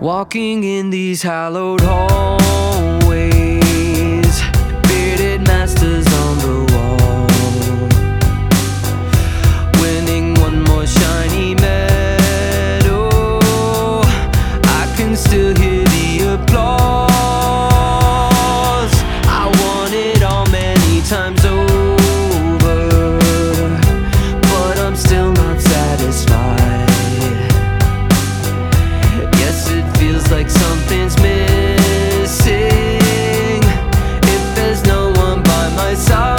Walking in these hallowed hallways, bearded masters on the wall, winning one more shiny medal. I can still hear the applause. I won it all many times over, but I'm still not satisfied. Yes, it feels like something's missing if there's no one by my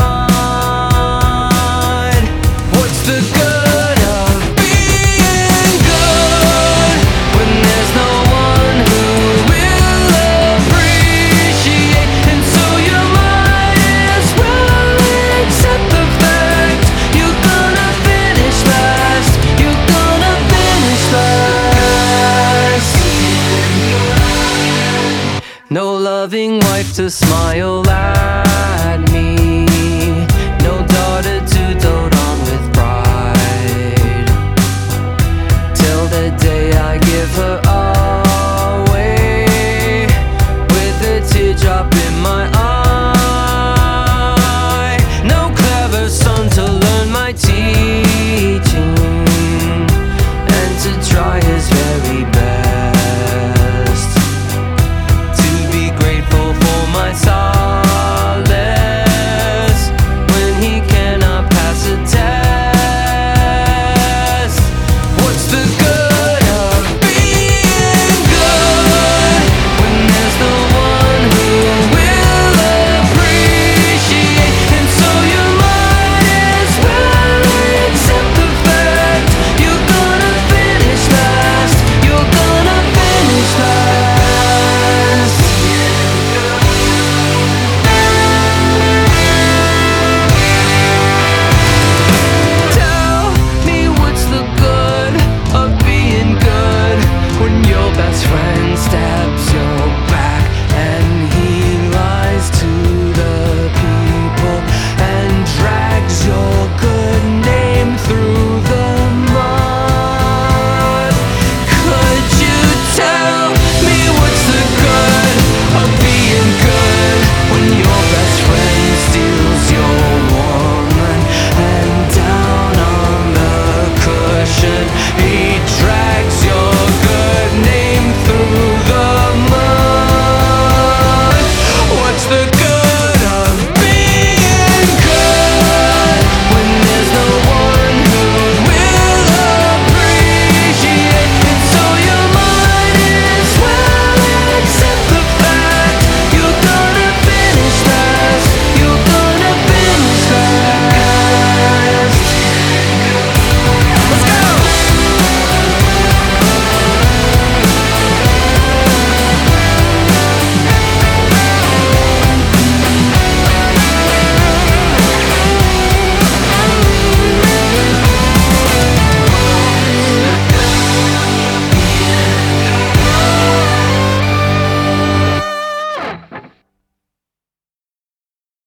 side. What's the good of being good when there's no one who will appreciate? And so you might as well accept the fact you're gonna finish last. You're gonna finish last. No loving wife to smile at.